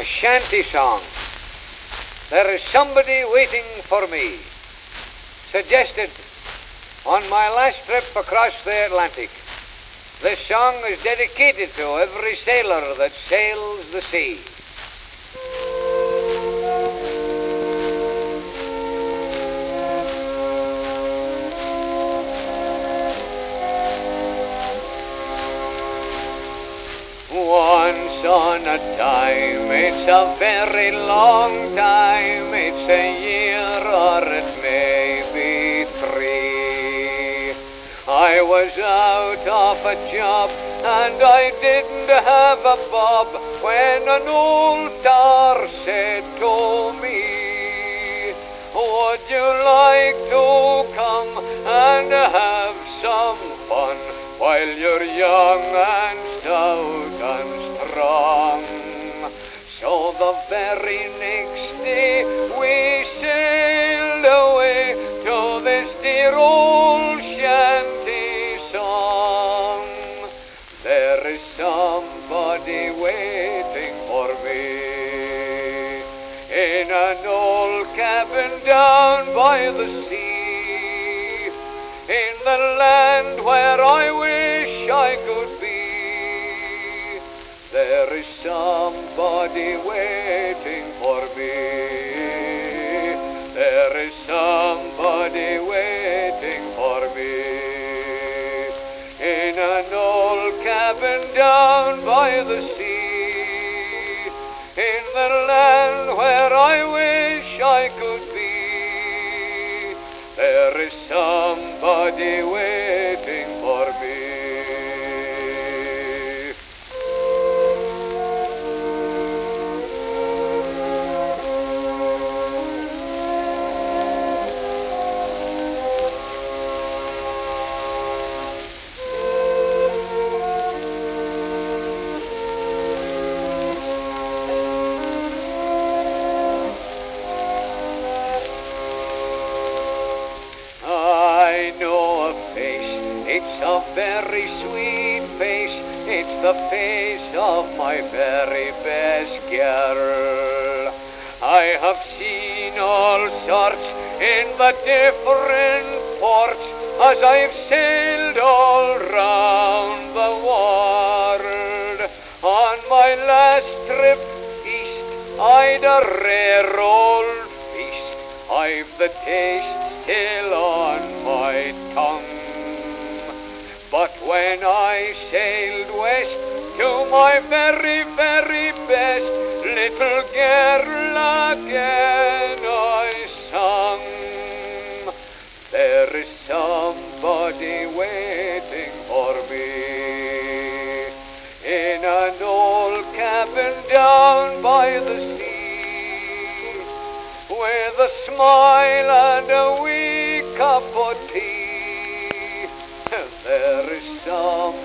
A shanty song. There is somebody waiting for me. Suggested on my last trip across the Atlantic. This song is dedicated to every sailor that sails the sea. Once on a time, it's a very long time, it's a year or it may be 3. I was out of a job and I didn't have a bob when an old tar said to me, would you like to come and have some fun while you're young and stout and strong? So the very next day we sailed away to this dear old shanty song. There is somebody waiting for me in an old cabin down by the sea, in the land where I wish I could be. There is somebody waiting for me. There is somebody waiting for me in an old cabin down by the sea, in the land where I wish I could be. There is somebody waiting for me. I know a face, it's a very sweet face, it's the face of my very best girl. I have seen all sorts in the different ports as I've sailed all round the world. On my last trip east, I'd a rare old feast, I've the taste still on my tongue. But when I sailed west to my very, very best, little girl again I sung. There is somebody waiting for me in an old cabin down by the sea, with a smile and a wee cup of tea. There is some